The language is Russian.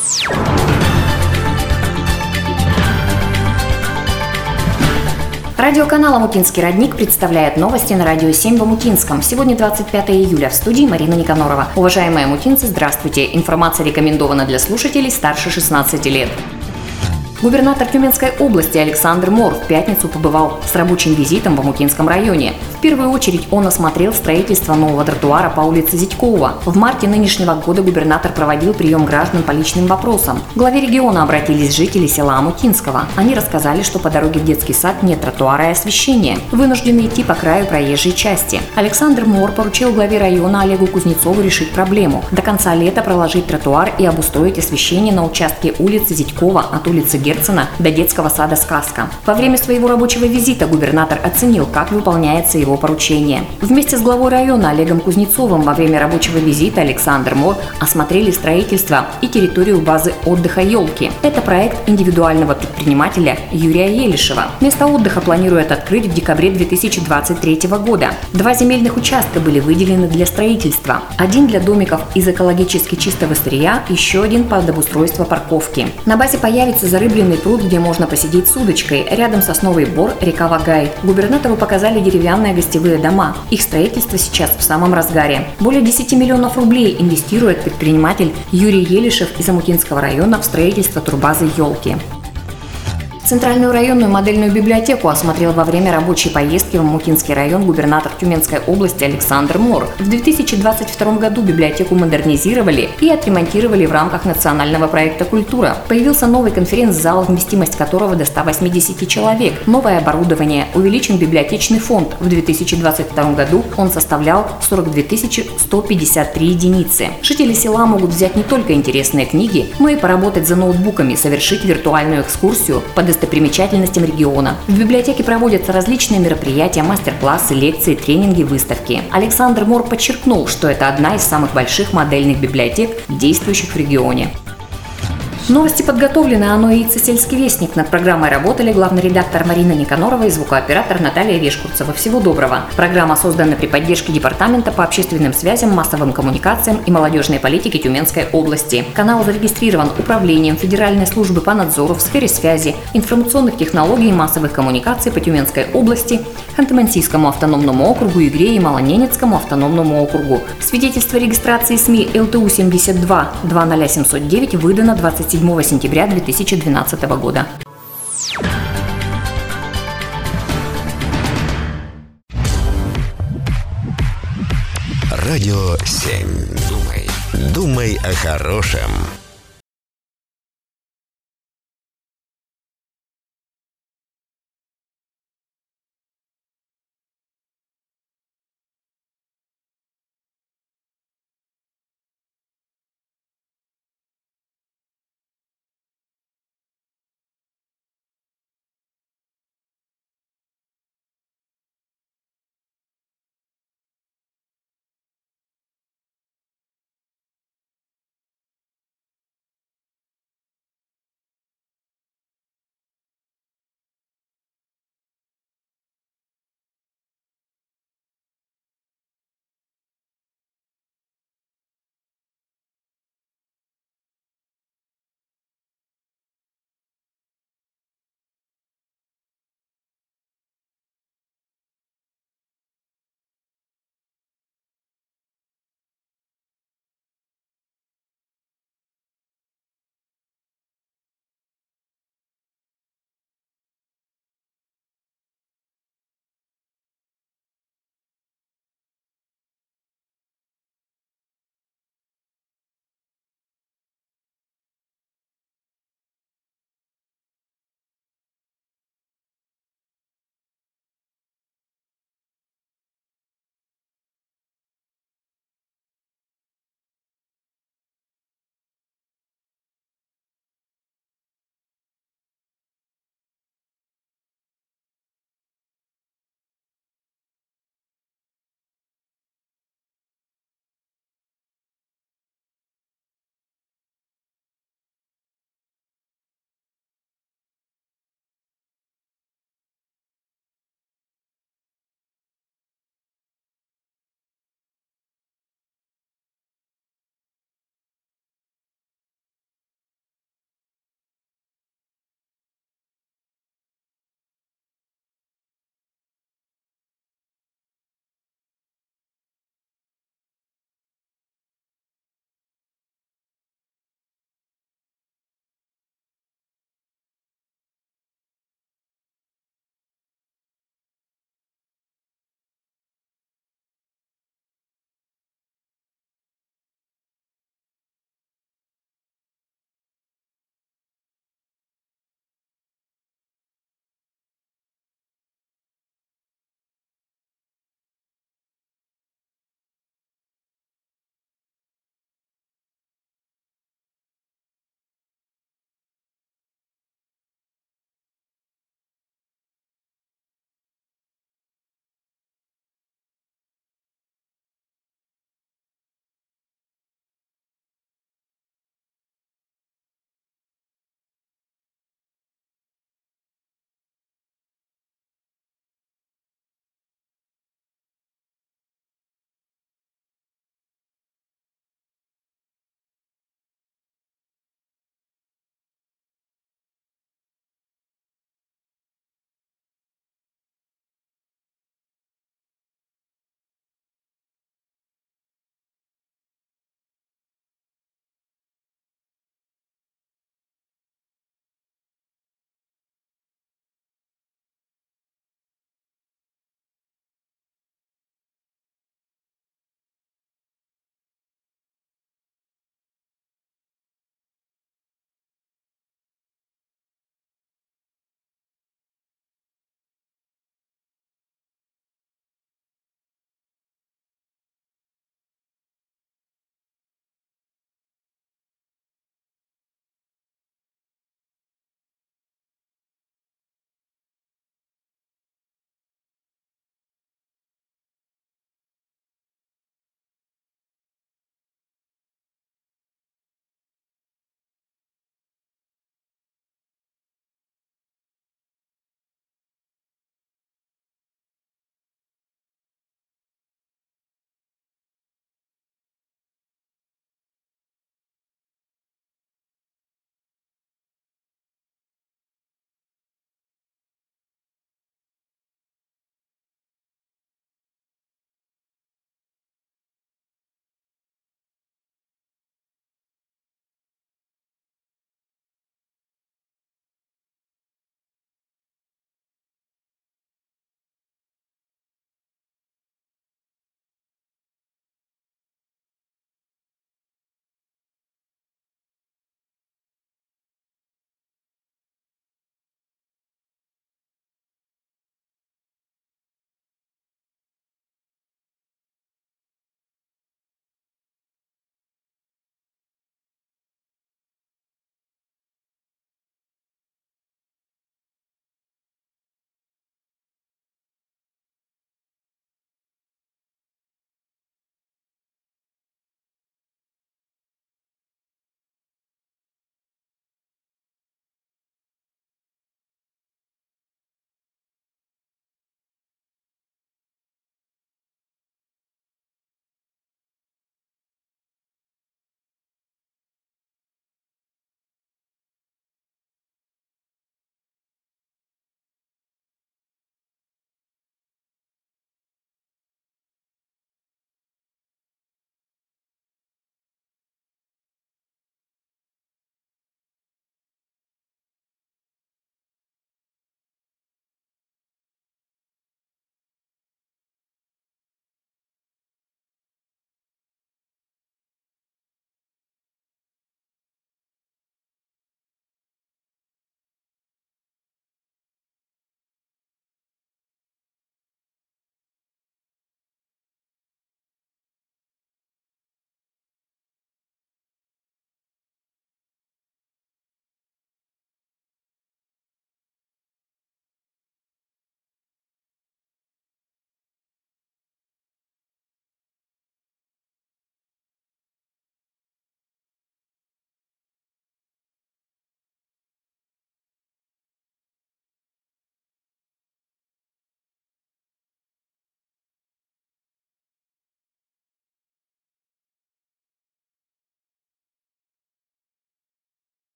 Радиоканал «Омутинский родник» представляет новости на Радио 7 в Омутинском. Сегодня 25 июля. В студии Марина Никонорова. Уважаемые омутинцы, здравствуйте. Информация рекомендована для слушателей старше 16 лет. Губернатор Тюменской области Александр Мор в пятницу побывал с рабочим визитом в Омутинском районе. В первую очередь он осмотрел строительство нового тротуара по улице Зятькова. В марте нынешнего года губернатор проводил прием граждан по личным вопросам. К главе региона обратились жители села Омутинского. Они рассказали, что по дороге в детский сад нет тротуара и освещения. Вынуждены идти по краю проезжей части. Александр Мор поручил главе района Олегу Кузнецову решить проблему. До конца лета проложить тротуар и обустроить освещение на участке улицы Зятькова от улицы Герцена до детского сада «Сказка». Во время своего рабочего визита губернатор оценил, как выполняется его поручение. Вместе с главой района Олегом Кузнецовым во время рабочего визита Александр Мор осмотрели строительство и территорию базы отдыха «Елки». Это проект индивидуального предпринимателя Юрия Елишева. Место отдыха планируют открыть в декабре 2023 года. 2 земельных участка были выделены для строительства. Один для домиков из экологически чистого сырья, еще один под обустройство парковки. На базе появится зарыбленный пруд, где можно посидеть с удочкой. Рядом сосновый бор, река Вагай. Губернатору показали деревянные гостевые дома. Их строительство сейчас в самом разгаре. Более 10 миллионов рублей инвестирует предприниматель Юрий Елишев из Омутинского района в строительство турбазы «Елки». Центральную районную модельную библиотеку осмотрел во время рабочей поездки в Омутинский район губернатор Тюменской области Александр Мор. В 2022 году библиотеку модернизировали и отремонтировали в рамках национального проекта «Культура». Появился новый конференц-зал, вместимость которого до 180 человек. Новое оборудование, увеличен библиотечный фонд. В 2022 году он составлял 42 153 единицы. Жители села могут взять не только интересные книги, но и поработать за ноутбуками, совершить виртуальную экскурсию по достопримечательностям региона. В библиотеке проводятся различные мероприятия, мастер-классы, лекции, тренинги, выставки. Александр Мор подчеркнул, что это одна из самых больших модельных библиотек, действующих в регионе. Новости подготовлены, оно и «Сельский вестник». Над программой работали главный редактор Марина Никонорова и звукооператор Наталья Вешкурцева. Всего доброго. Программа создана при поддержке Департамента по общественным связям, массовым коммуникациям и молодежной политике Тюменской области. Канал зарегистрирован Управлением Федеральной службы по надзору в сфере связи, информационных технологий и массовых коммуникаций по Тюменской области, Ханты-Мансийскому автономному округу, Игре и Малоненецкому автономному округу. Свидетельство регистрации СМИ ЛТУ-72-20709 выдано 27 сентября 2012 года. Радио 7. Думай о хорошем.